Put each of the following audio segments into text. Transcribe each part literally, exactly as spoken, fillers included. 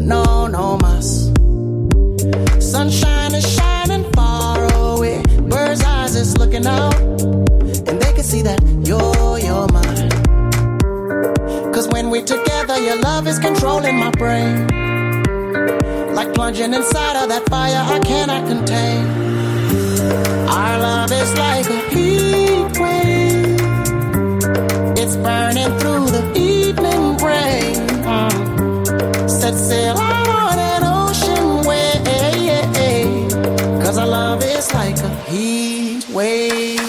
no, no más. Sunshine is shining far away. Bird's eyes is looking out, and they can see that you're, you're mine. Cause when we're together, your love is controlling my brain. Like plunging inside of that fire I cannot contain. Our love is like a heat wave. It's burning through the evening rain. Mm. Set sail on an ocean wave. Cause our love is like a heat wave.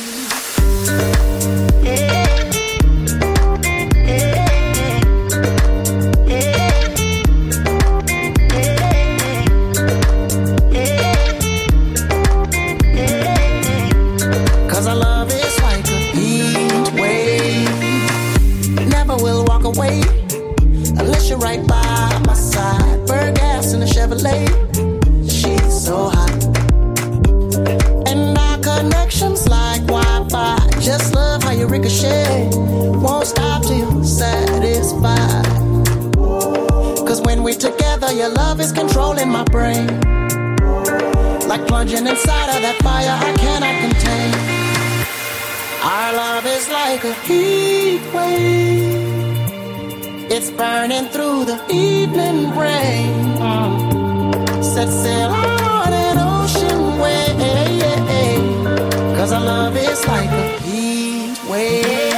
Away, unless you're right by my side. Burn gas in a Chevrolet, she's so hot. And our connection's like Wi-Fi. Just love how you ricochet. Won't stop till you're satisfied. Cause when we're together, your love is controlling my brain. Like plunging inside of that fire I cannot contain. Our love is like a heat wave. It's burning through the evening rain. Mm. Set sail on an ocean wave. Cause our love is like a heat wave.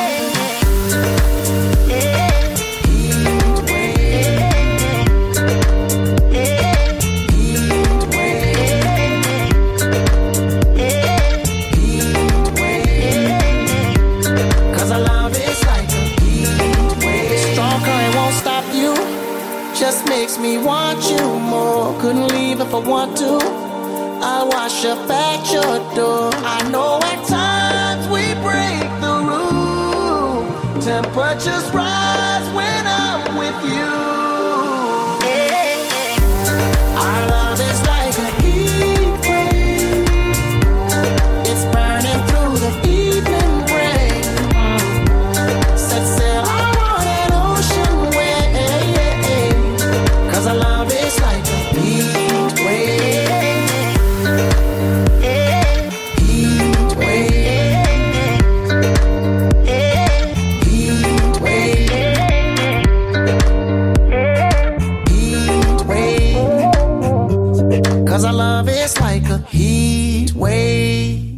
Just makes me want you more. Couldn't leave if I want to. I'll wash up at your door. I know at times we break the rule. Temperatures rise when I'm with you. Our love is like a heat wave. It's burning through the evening rain. Set sail on an ocean wave. Cause our love is like a heat wave. Heat wave. Heat wave. Heat wave. Cause our love is like a heat wave.